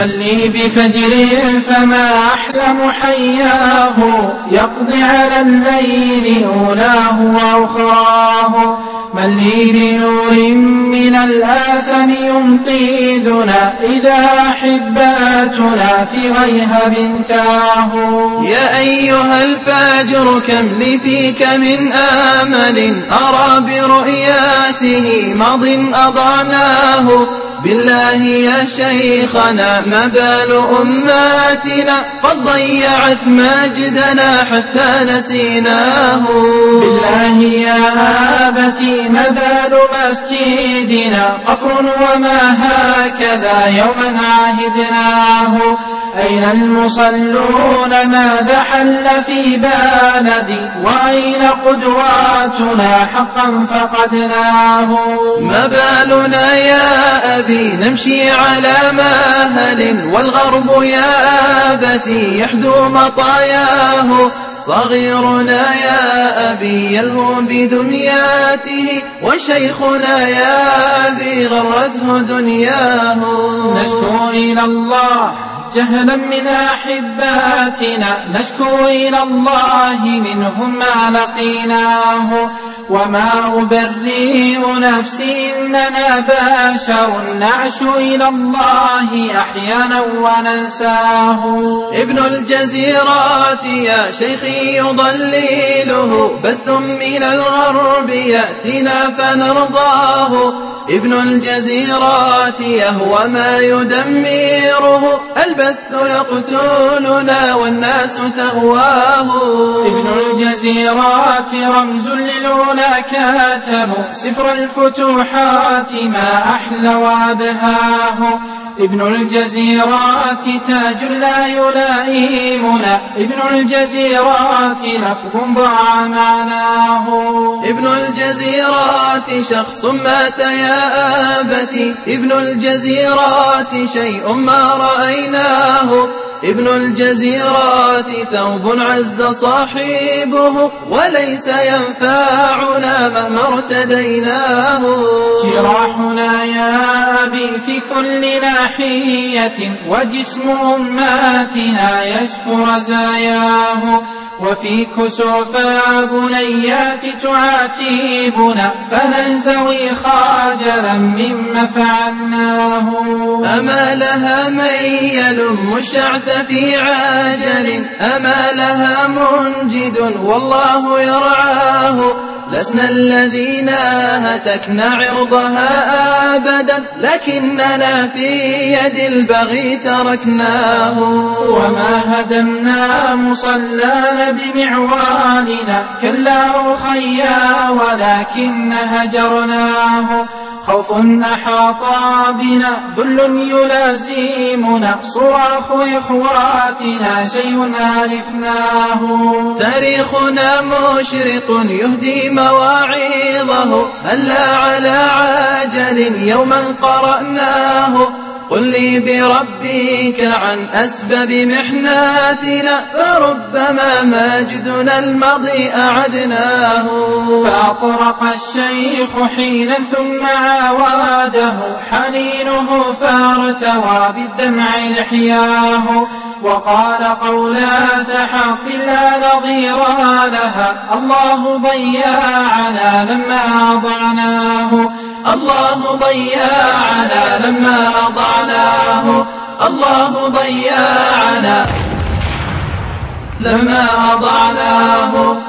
لي بفجر فما أحلم حياه، يقضي على الليل أولاه وأخراه. من لي بنور من الآثم ينقذنا إذا أحباتنا في غيهب تاهوا. يا أيها الفاجر كم لي فيك من آمل، أرى برؤياته ماض أضعناه. بالله يا شيخنا ما بال أماتنا، قد ضيعت مجدنا حتى نسيناه. بالله يا آبتي ما بال مسجدنا، قفر وما هكذا يوما عهدناه. أين المصلون ماذا حل في بلدي، وأين قدواتنا حقا فقدناه. ما بالنا يا أبي نمشي على مهل، والغرب يا أبتي يحدو مطاياه. صغيرنا يا أبي يلهو بدنياته، وشيخنا يا أبي غرته دنياه. نشكو إلى الله جهلا من أحباتنا، نشكو إلى الله منهم ما لقيناه. وما أبرئ نفسي إننا بشر، نعشو إلى الله أحيانا وننساه. ابن الجزيرات يا شيخي يضلله، بث من الغرب يأتينا فنرضاه. ابن الجزيرات يهوى ما يدمره، البث يقتلنا والناس تهواه. ابن الجزيرات رمز للأولى كاتب، سفر الفتوحات ما أحلى وأبهاه. ابن الجزيرات تاج لا يلائمنا، ابن الجزيرات لفظ ضاع معناه. ابن الجزيرات شخص مات يا آبتي، ابن الجزيرات شيء ما رأيناه. ابن الجزيرات ثوب عز صاحبه، وليس ينفعنا مهما ارتديناه. جراحنا يا أبي في كل ناحية، وجسم أماتنا يشكو رزاياه. وفي كسوف بنيات تعاتبنا، فننزوي خاجلا مما فعلناه. أما لها من يلم الشعث في عاجل، أما لها منجد والله يرعاه. لسنا الذين هتكنا عرضها أبدا، لكننا في يد البغي تركناه. وما هدمنا مصلانا بمعواننا، كلا أخيا ولكن هجرناه. خوف أحاط بنا ذل يلازمنا، صراخ إخواتنا شيء ألفناه. تاريخنا مشرق يهدي مواعظه، هلا على عاجل يوما قرأناه. قل لي بربك عن أسباب محناتنا، فربما مجدنا الماضي أعدناه. فأطرق الشيخ حينا ثم عاوده، حنينه فارتوى بالدمع لحياه. وقال قولات حق لا نظير لها، الله ضيعنا لما أضعناه. الله ضيعنا لما أضعناه. الله ضيعنا لما أضعناه.